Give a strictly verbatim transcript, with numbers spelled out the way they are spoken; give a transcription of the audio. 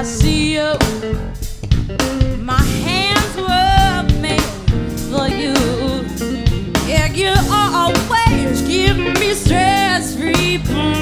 see you. My hands were made for you. Yeah, you always give me stress-free.